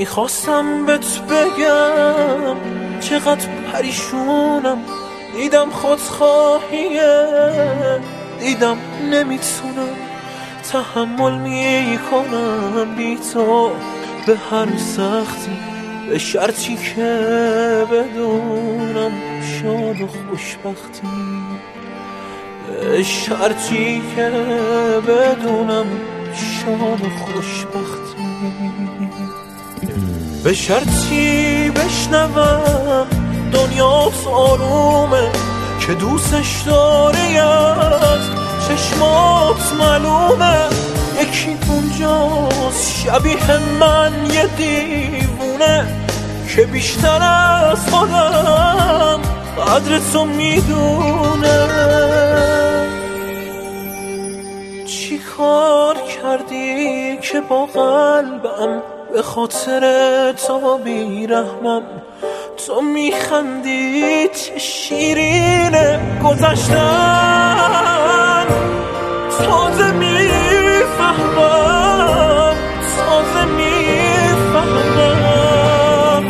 میخواستم بهت بگم چقدر پریشونم، دیدم خودخواهیه، دیدم نمیتونم تحمل میکنم بی تو به هر سختی، به شرطی که بدونم شاد و خوشبختی، به شرطی که بدونم شاد و خوشبختی، به شرطی بشنوم دنیات آرومه که دوستش داری، از چشمات معلومه یکی اونجاست شبیه من، یه دیوونه که بیشتر از خودم قدر تو میدونه. چی کار کردی که با قلبم به خاطر تو بیرحمم؟ تو میخندی چه شیرینه گذشتن، تازه میفهمم، تازه میفهمم.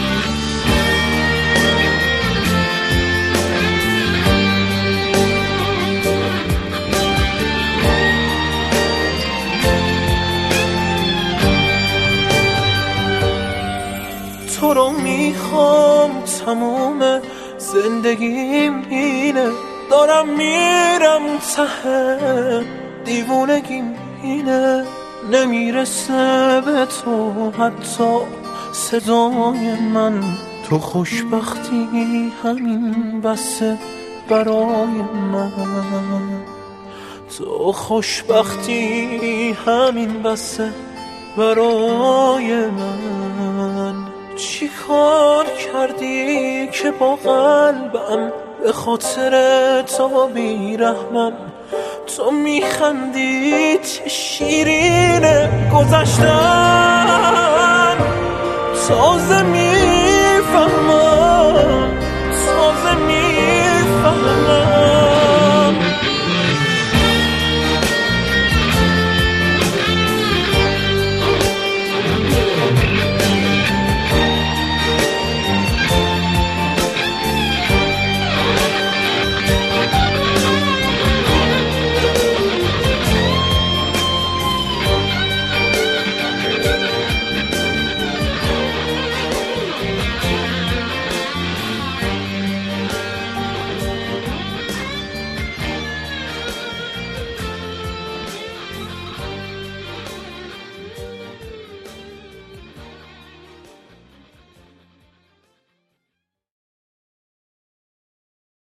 تو رو میخوام تموم زندگیم اینه، دارم میرم ته دیوونگیم اینه، نمیرسه به تو حتی صدای من، تو خوشبختی همین بسه برای من، تو خوشبختی همین بسه برای من. چی کار کردی که با قلبم به خاطر تو بیرحمم؟ تو میخندی چه شیرینه گذشتن، تازه میفهمم، تازه میفهمم.